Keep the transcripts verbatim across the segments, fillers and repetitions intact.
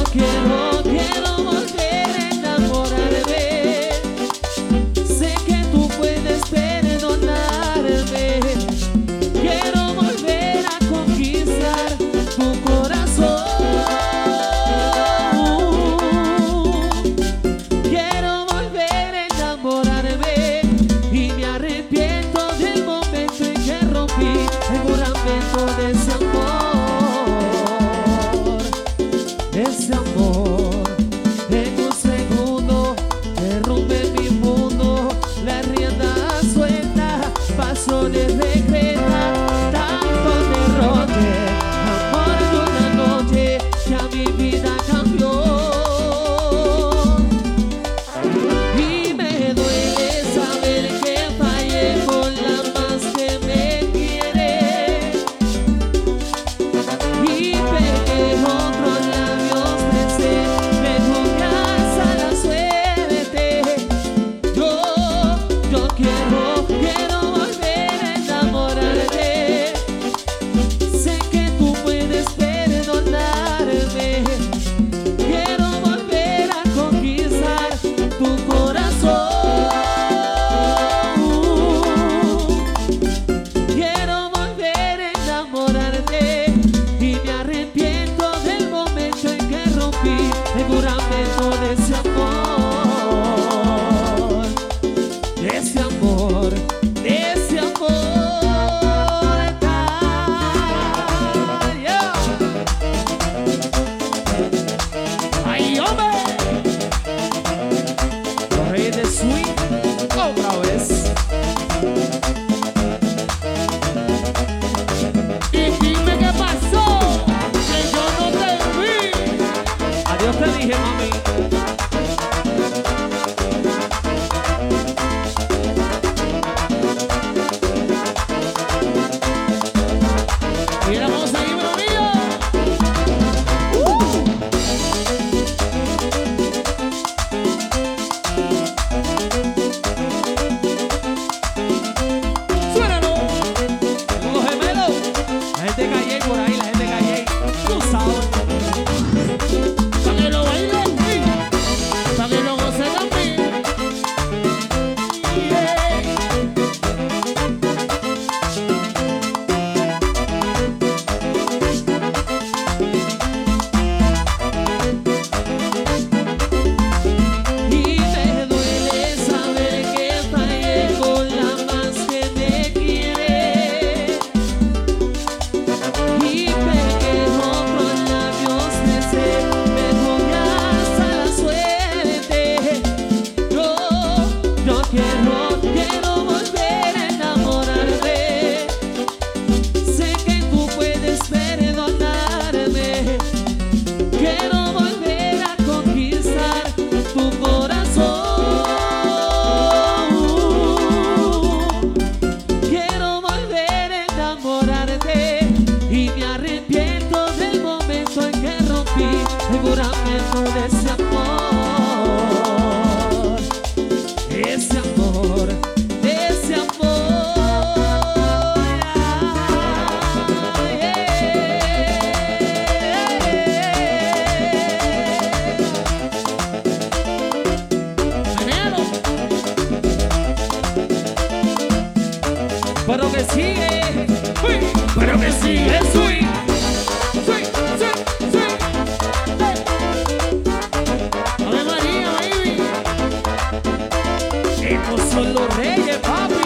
quiero, quiero volver a enamorarme. Sé que tú puedes perdonarme. Quiero volver a conquistar tu corazón. Quiero volver a enamorarme y me arrepiento del momento en que rompí el juramento de ese amor, de ese amor. En un segundo derrumbé mi mundo, la rienda suelta pasó de regreta, tanto derrote, amor de una noche que a mi vida cambió. Y me duele saber que fallé con la más que me quiere y pegué otros labios, besé, me jugué hasta la suerte. Yo, yo quiero, quiero volver a enamorarte. Sé que tú puedes perdonarme. Quiero volver a conquistar tu corazón. Quiero volver a enamorarte y me arrepiento del momento en que rompí el juramento de ese amor, de ese amor, de ese amor. ¡Ay, hombre! Los Reyes de Swing, otra vez. Y dime qué pasó, que yo no te vi. Adiós te dije, mami. Y la vamos a seguir, bro mío. Suénalo. Los gemelos. La gente calle por ahí, la gente calle. Tú sabes. Pa' que lo bailen, pa' que lo gocen también. Yeah. Y me duele saber que fallé con la más que me quiere y pegué otros labios, besé, me jugué hasta la suerte. Yo, yo quiero, quiero volver a enamorarme. Sé que tú puedes perdonarme. Quiero volver a conquistar tu corazón. Quiero volver a enamorarte y me arrepiento del momento en que rompí el juramento de ese amor, ese amor, ese amor. Manero. Pero que sigue, uy, pero que sigue, swing, swing, swing, swing. Ave María, baby. Estos son los Reyes, papi.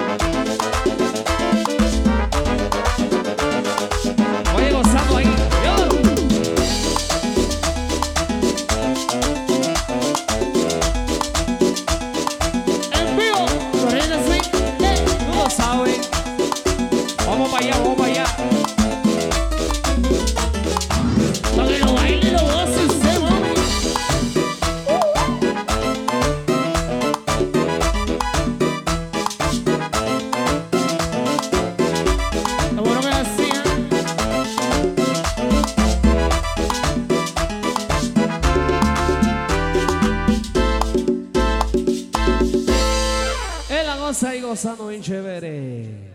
Oye, gozando ahí. Yo. En vivo, los Reyes de Swing. Tú lo sabes. Vamos para allá, vamos para allá. Pa' que lo baile y lo goce usted, mami. Lo bueno que hacía. Es la goza y gozando bien chévere.